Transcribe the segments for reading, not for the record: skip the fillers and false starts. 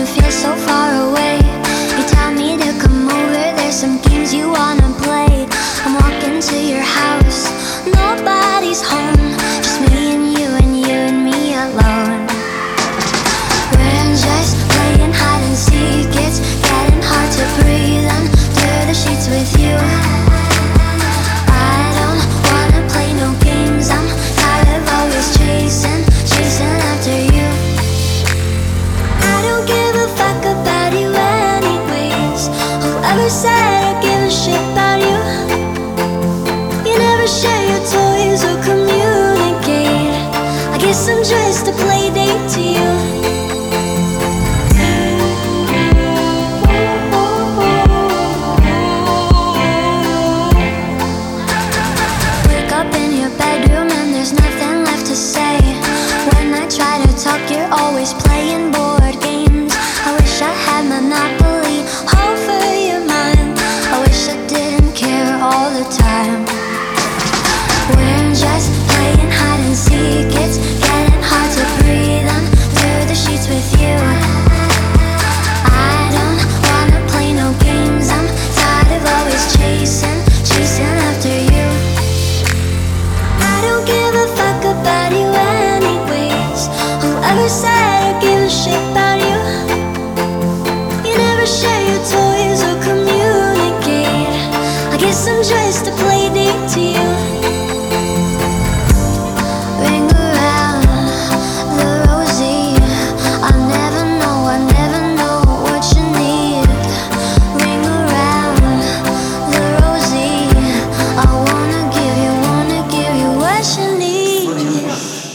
you feel so far away. You tell me to come over, there's some games you wanna play. I'm walking to your house, nobody's home, just me and you and you and me alone. We're just playing hide and seek, it's getting hard to breathe under the sheets with you. I don't wanna play no games, I'm tired of always chasing after you. I don't give a fuck about you anyways. Whoever said I give a shit about you? You never share your toys or communicate. I guess I'm just a play date to you. Wake up in your bedroom and there's nothing left to say. When I try to talk, you're always playing board games. I wish I had Monopoly over your mind. I wish I didn't care all the time. We're just playing hide and seek, it's getting hard to breathe under the sheets with you. I don't wanna play no games, I'm tired of always chasing after you. I don't give a fuck about you anyways. Whoever said I give a shit about you? You never share your toys or communicate. I guess I'm just a play date to you. Ring around the rosy, I never know what you need. Ring around the rosy, I wanna give you what you need.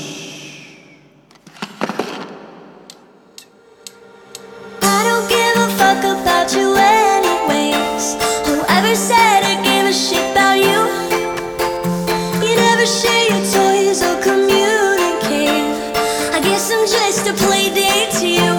I don't give a fuck about you anyways. Whoever said I gave a shit about you? You never share your toys or communicate. I guess I'm just a play date to you.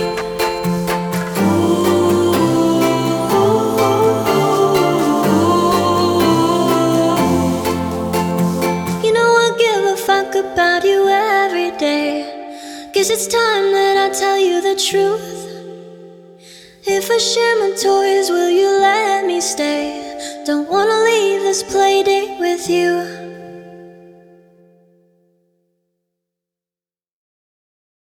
You know I give a fuck about you every day. Guess it's time that I tell you the truth. If I share my toys, will you let me stay? Don't wanna leave this play date with you.